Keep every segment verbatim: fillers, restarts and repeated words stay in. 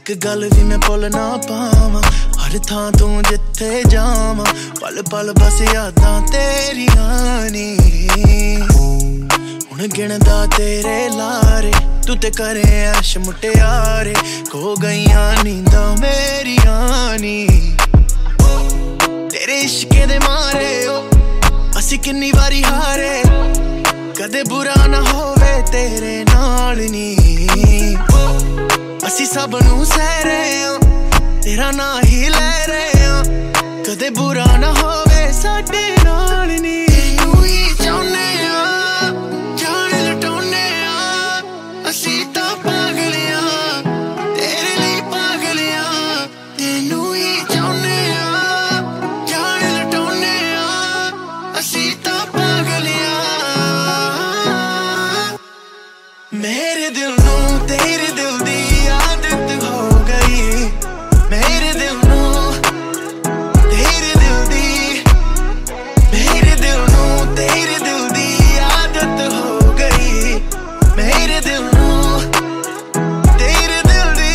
एक गल भी मैं भुल ना पावां, हर थां तू जिथे जावां, पल पल बस यादां तेरियां नी। हुण गिणदा तेरे लारे, तू ते करे ऐश मुटियारे, खो गईयां नींदां मेरियां नी। तेरे इश्के दे मारे ओ असी किन्नी वारी हारे, कदे बुरा ना होवे तेरे नाल नी। असी सब नू सह रहे आ, तेरा ना ही ले रहे आ, कदे बुरा ना होवे साडे नाल नी। तू ही चाहुंदे आ जान लुटाउने आ, असी तां पागल आ तेरे लिए पागल आ। तेनू ही चाहुंदे आ जान लुटाउने आ, असी तां पागल आ। मेरे दिल नू तेरे दिल दी आदत हो गई, मेरे दिल नू तेरे दिल दी, मेरे दिल नू तेरे दिल दी आदत हो गई, मेरे दिल नू तेरे दिल दी।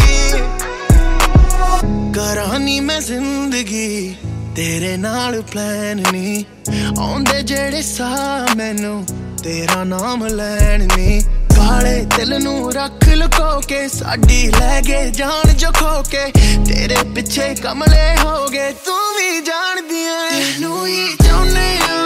करानी मैं जिंदगी तेरे नाल प्लान नी, आउंदे जेड़े सा मैनू तेरा नाम लैन नी। काले दिल नू रख लुको के साडी लै गए जान जो खो के, तेरे पिछे कमले हो गए तू भी जान दियां। तेनू ही चाहुंदे आ